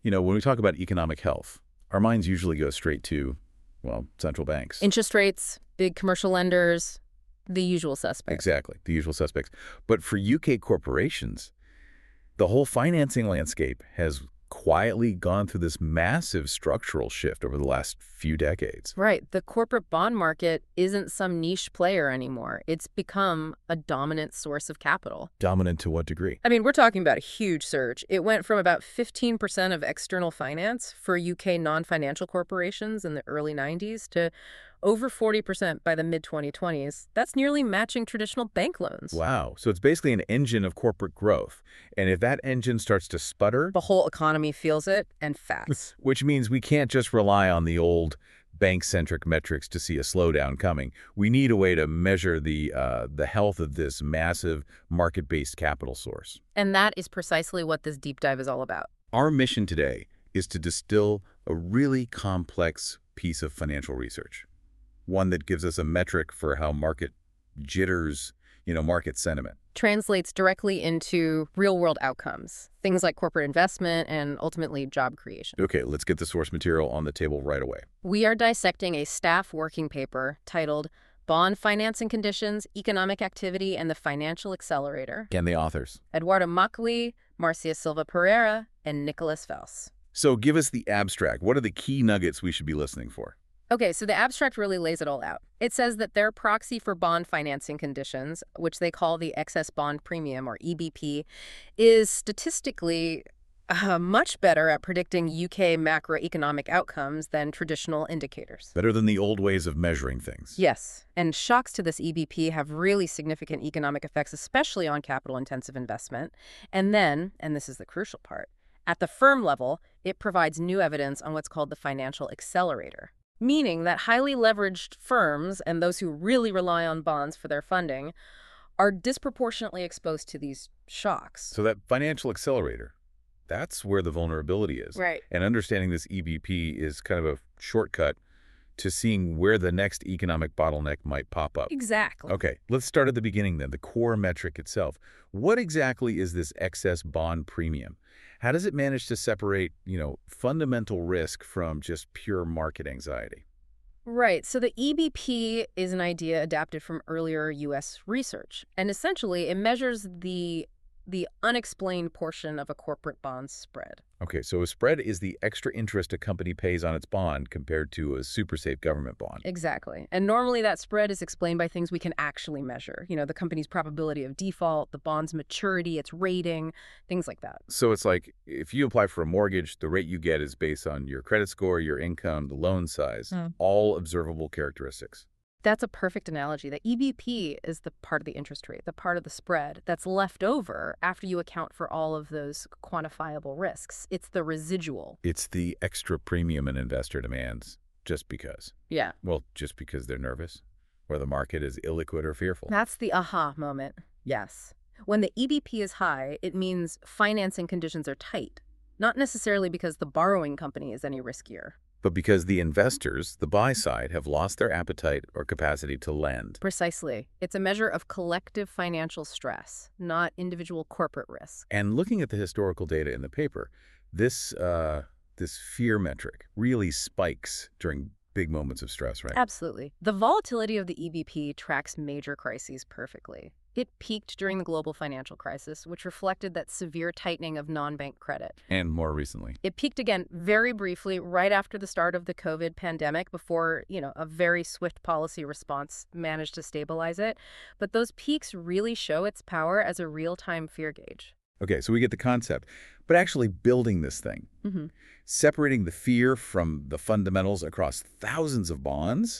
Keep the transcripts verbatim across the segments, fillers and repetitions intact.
You know, when we talk about economic health, our minds usually go straight to, well, central banks. Interest rates, big commercial lenders, the usual suspects. Exactly, the usual suspects. But for U K corporations, the whole financing landscape has quietly gone through this massive structural shift over the last few decades. Right. The corporate bond market isn't some niche player anymore. It's become a dominant source of capital. Dominant to what degree? I mean, we're talking about a huge surge. It went from about fifteen percent of external finance for U K non-financial corporations in the early nineties to over forty percent by the mid twenty twenties. That's nearly matching traditional bank loans. Wow. So it's basically an engine of corporate growth. And if that engine starts to sputter, The whole economy feels it, and fast. which means we can't just rely on the old bank-centric metrics to see a slowdown coming. We need a way to measure the uh, the health of this massive market-based capital source. And that is precisely what this deep dive is all about. Our mission today is to distill a really complex piece of financial research, one that gives us a metric for how market jitters, you know, market sentiment. Translates directly into real-world outcomes, things like corporate investment and ultimately job creation. Okay, let's get the source material on the table right away. We are dissecting a staff working paper titled Bond Financing Conditions, Economic Activity, and the Financial Accelerator. And the authors. Eduardo Macui, Marcia Silva Pereira, and Nicholas Fels. So give us the abstract. What are the key nuggets we should be listening for? Okay, so the abstract really lays it all out. It says that their proxy for bond financing conditions, which they call the excess bond premium, or E B P, is statistically uh, much better at predicting U K macroeconomic outcomes than traditional indicators. Better than the old ways of measuring things. Yes, and shocks to this E B P have really significant economic effects, especially on capital-intensive investment. And then, and this is the crucial part, at the firm level, it provides new evidence on what's called the financial accelerator. Meaning that highly leveraged firms and those who really rely on bonds for their funding are disproportionately exposed to these shocks. So that financial accelerator, that's where the vulnerability is. Right. And understanding this E B P is kind of a shortcut to seeing where the next economic bottleneck might pop up. Exactly. Okay, let's start at the beginning then, the core metric itself. What exactly is this excess bond premium? How does it manage to separate, you know, fundamental risk from just pure market anxiety? Right. So the E B P is an idea adapted from earlier U S research. And essentially, it measures the the unexplained portion of a corporate bond spread. Okay, so a spread is the extra interest a company pays on its bond compared to a super safe government bond. Exactly. And normally that spread is explained by things we can actually measure. You know, the company's probability of default, the bond's maturity, its rating, things like that. So it's like if you apply for a mortgage, the rate you get is based on your credit score, your income, the loan size, Mm. all observable characteristics. That's a perfect analogy. The E B P is the part of the interest rate, the part of the spread that's left over after you account for all of those quantifiable risks. It's the residual. It's the extra premium an investor demands just because. Yeah. Well, just because they're nervous, or the market is illiquid or fearful. That's the aha moment. Yes. When the E B P is high, it means financing conditions are tight, not necessarily because the borrowing company is any riskier. But because the investors, the buy side, have lost their appetite or capacity to lend. Precisely. It's a measure of collective financial stress, not individual corporate risk. And looking at the historical data in the paper, this uh, this fear metric really spikes during big moments of stress, right? Absolutely. The volatility of the E B P tracks major crises perfectly. It peaked during the global financial crisis, which reflected that severe tightening of non-bank credit. And more recently. It peaked again very briefly right after the start of the COVID pandemic before, you know, a very swift policy response managed to stabilize it. But those peaks really show its power as a real-time fear gauge. Okay, so we get the concept. But actually building this thing, Mm-hmm. separating the fear from the fundamentals across thousands of bonds,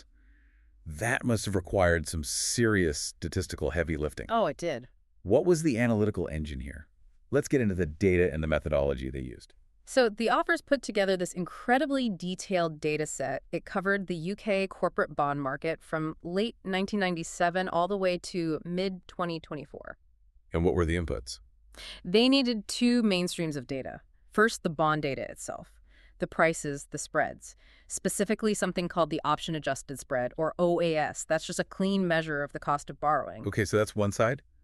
that must have required some serious statistical heavy lifting. Oh, it did. What was the analytical engine here? Let's get into the data and the methodology they used. So the authors put together this incredibly detailed data set. It covered the U K corporate bond market from late nineteen ninety-seven all the way to mid twenty twenty-four. And what were the inputs? They needed two main streams of data. First, the bond data itself, the prices, the spreads, specifically something called the option-adjusted spread, or O A S. That's just a clean measure of the cost of borrowing. Okay, so that's one side.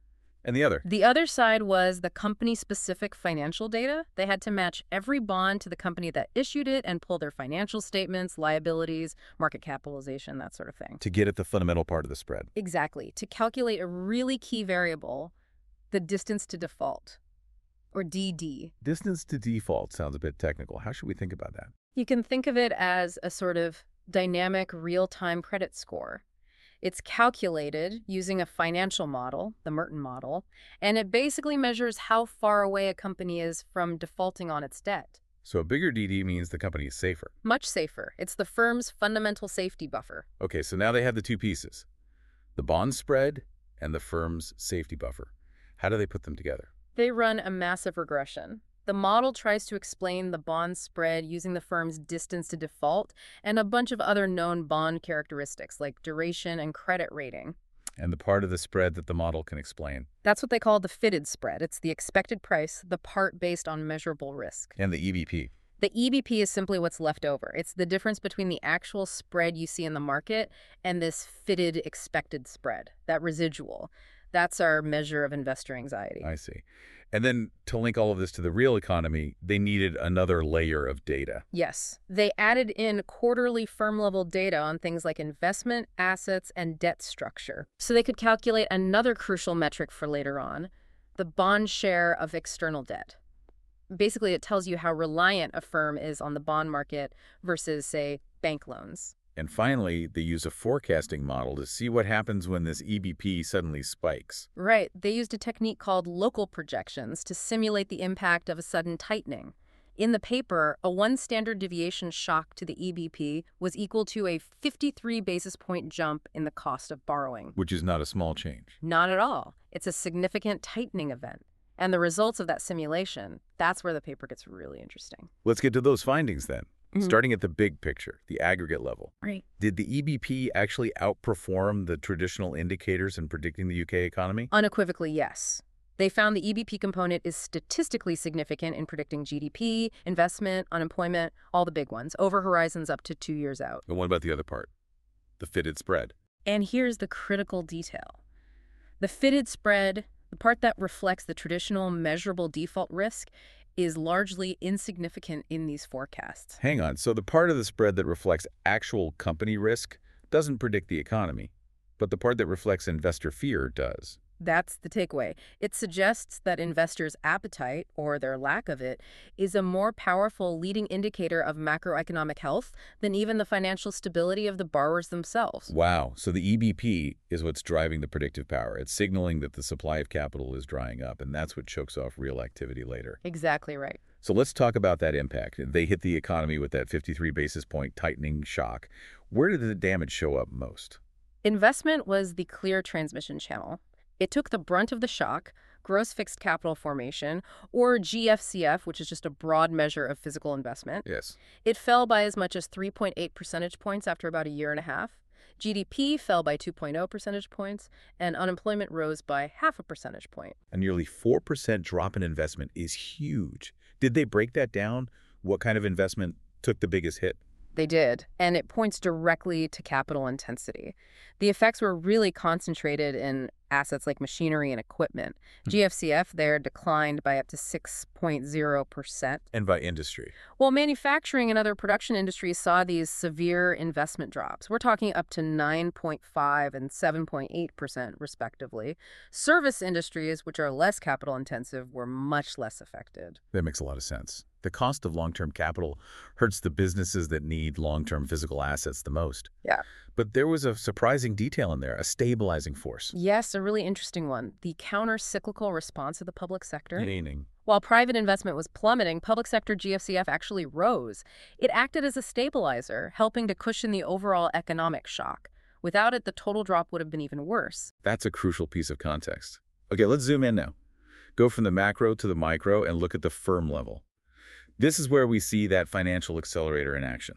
And the other? The other side was the company-specific financial data. They had to match every bond to the company that issued it and pull their financial statements, liabilities, market capitalization, that sort of thing. To get at the fundamental part of the spread. Exactly. To calculate a really key variable, the distance to default, or D D. Distance to default sounds a bit technical. How should we think about that? You can think of it as a sort of dynamic real-time credit score. It's calculated using a financial model, the Merton model, and it basically measures how far away a company is from defaulting on its debt. So a bigger D D means the company is safer. Much safer. It's the firm's fundamental safety buffer. Okay, so now they have the two pieces, the bond spread and the firm's safety buffer. How do they put them together? They run a massive regression. The model tries to explain the bond spread using the firm's distance to default and a bunch of other known bond characteristics like duration and credit rating. And the part of the spread that the model can explain. That's what they call the fitted spread. It's the expected price, the part based on measurable risk. And the E V P. The E V P is simply what's left over. It's the difference between the actual spread you see in the market and this fitted expected spread, that residual. That's our measure of investor anxiety. I see. And then to link all of this to the real economy, they needed another layer of data. Yes. They added in quarterly firm-level data on things like investment, assets, and debt structure. So they could calculate another crucial metric for later on, the bond share of external debt. Basically, it tells you how reliant a firm is on the bond market versus, say, bank loans. And finally, they use a forecasting model to see what happens when this E V P suddenly spikes. Right. They used a technique called local projections to simulate the impact of a sudden tightening. In the paper, a one standard deviation shock to the E V P was equal to a fifty-three basis point jump in the cost of borrowing. Which is not a small change. Not at all. It's a significant tightening event. And the results of that simulation, that's where the paper gets really interesting. Let's get to those findings then. Mm-hmm. Starting at the big picture, the aggregate level. Right. Did the E V P actually outperform the traditional indicators in predicting the U K economy? Unequivocally, yes. They found the E V P component is statistically significant in predicting G D P, investment, unemployment, all the big ones, over horizons up to two years out. And what about the other part? The fitted spread. And here's the critical detail. The fitted spread, the part that reflects the traditional measurable default risk, is largely insignificant in these forecasts. Hang on, so the part of the spread that reflects actual company risk doesn't predict the economy, but the part that reflects investor fear does. That's the takeaway. It suggests that investors' appetite, or their lack of it, is a more powerful leading indicator of macroeconomic health than even the financial stability of the borrowers themselves. Wow, so the E V P is what's driving the predictive power. It's signaling that the supply of capital is drying up, and that's what chokes off real activity later. Exactly right. So let's talk about that impact. They hit the economy with that fifty-three basis point tightening shock. Where did the damage show up most? Investment was the clear transmission channel. It took the brunt of the shock, gross fixed capital formation, or G F C F, which is just a broad measure of physical investment. Yes. It fell by as much as three point eight percentage points after about a year and a half. G D P fell by two point zero percentage points, and unemployment rose by half a percentage point. A nearly four percent drop in investment is huge. Did they break that down? What kind of investment took the biggest hit? They did, and it points directly to capital intensity. The effects were really concentrated in assets like machinery and equipment. Hmm. G F C F there declined by up to six point zero percent. And by industry. While manufacturing and other production industries saw these severe investment drops. We're talking up to nine point five and seven point eight percent, respectively. Service industries, which are less capital intensive, were much less affected. That makes a lot of sense. The cost of long-term capital hurts the businesses that need long-term physical assets the most. Yeah. But there was a surprising detail in there, a stabilizing force. Yes, a really interesting one. The counter-cyclical response of the public sector. Meaning? While private investment was plummeting, public sector G F C F actually rose. It acted as a stabilizer, helping to cushion the overall economic shock. Without it, the total drop would have been even worse. That's a crucial piece of context. Okay, let's zoom in now. Go from the macro to the micro and look at the firm level. This is where we see that financial accelerator in action.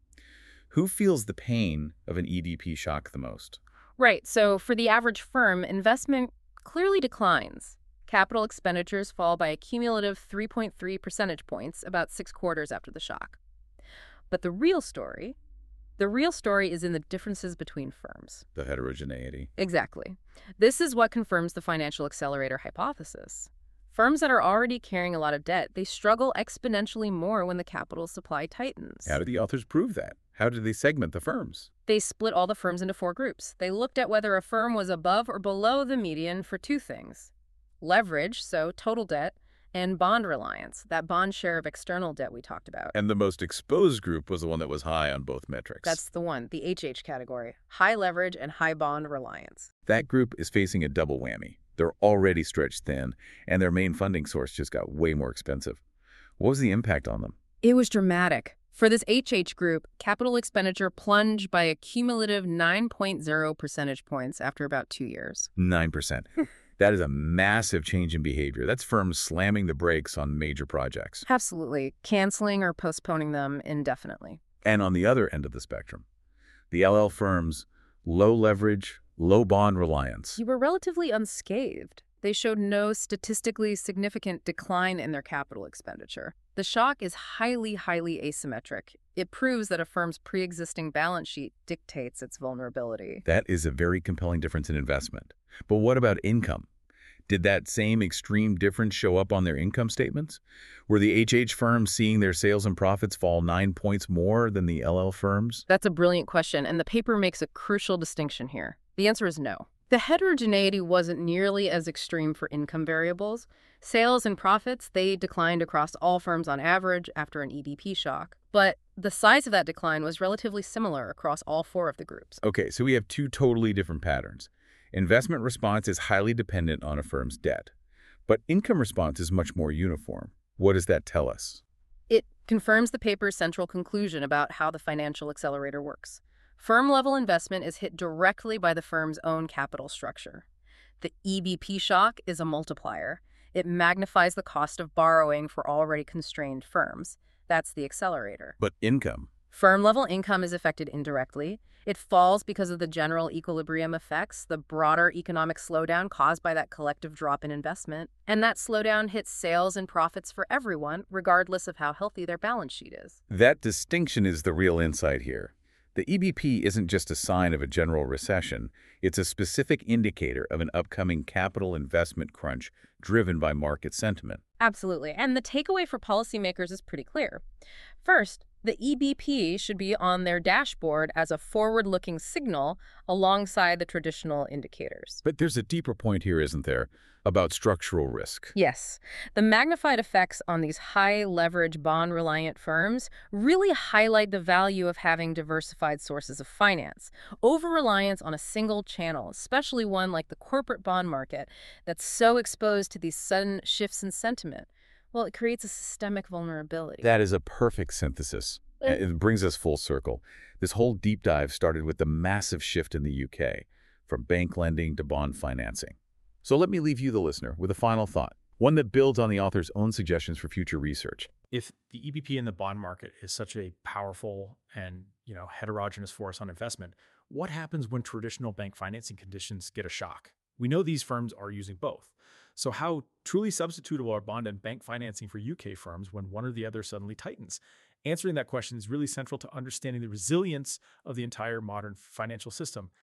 Who feels the pain of an E V P shock the most? Right. So for the average firm, investment clearly declines. Capital expenditures fall by a cumulative three point three percentage points about six quarters after the shock. But the real story, The real story is in the differences between firms. The heterogeneity. Exactly. This is what confirms the financial accelerator hypothesis. Firms that are already carrying a lot of debt, they struggle exponentially more when the capital supply tightens. How did the authors prove that? How did they segment the firms? They split all the firms into four groups. They looked at whether a firm was above or below the median for two things: leverage, so total debt, and bond reliance, that bond share of external debt we talked about. And the most exposed group was the one that was high on both metrics. That's the one, the H H category, high leverage and high bond reliance. That group is facing a double whammy. They're already stretched thin, and their main funding source just got way more expensive. What was the impact on them? It was dramatic. For this H H group, capital expenditure plunged by a cumulative nine point zero percentage points after about two years. nine percent. That is a massive change in behavior. That's firms slamming the brakes on major projects. Absolutely. Canceling or postponing them indefinitely. And on the other end of the spectrum, the L L firms, low leverage, low bond reliance. You were relatively unscathed. They showed no statistically significant decline in their capital expenditure. The shock is highly, highly asymmetric. It proves that a firm's pre-existing balance sheet dictates its vulnerability. That is a very compelling difference in investment. But what about income? Did that same extreme difference show up on their income statements? Were the H H firms seeing their sales and profits fall nine points more than the L L firms? That's a brilliant question, and the paper makes a crucial distinction here. The answer is no. The heterogeneity wasn't nearly as extreme for income variables. Sales and profits, they declined across all firms on average after an E B P shock. But the size of that decline was relatively similar across all four of the groups. Okay, so we have two totally different patterns. Investment response is highly dependent on a firm's debt, but income response is much more uniform. What does that tell us? It confirms the paper's central conclusion about how the financial accelerator works. Firm-level investment is hit directly by the firm's own capital structure. The E B P shock is a multiplier. It magnifies the cost of borrowing for already constrained firms. That's the accelerator. But income? Firm-level income is affected indirectly. It falls because of the general equilibrium effects, the broader economic slowdown caused by that collective drop in investment. And that slowdown hits sales and profits for everyone, regardless of how healthy their balance sheet is. That distinction is the real insight here. The E B P isn't just a sign of a general recession. It's a specific indicator of an upcoming capital investment crunch driven by market sentiment. Absolutely. And the takeaway for policymakers is pretty clear. First, the E B P should be on their dashboard as a forward-looking signal alongside the traditional indicators. But there's a deeper point here, isn't there, about structural risk? Yes. The magnified effects on these high-leverage bond-reliant firms really highlight the value of having diversified sources of finance. Over-reliance on a single channel, especially one like the corporate bond market that's so exposed to these sudden shifts in sentiment, well, it creates a systemic vulnerability. That is a perfect synthesis. It brings us full circle. This whole deep dive started with the massive shift in the U K, from bank lending to bond financing. So let me leave you, the listener, with a final thought, one that builds on the author's own suggestions for future research. If the E B P in the bond market is such a powerful and, you know, heterogeneous force on investment, what happens when traditional bank financing conditions get a shock? We know these firms are using both. So how truly substitutable are bond and bank financing for U K firms when one or the other suddenly tightens? Answering that question is really central to understanding the resilience of the entire modern financial system.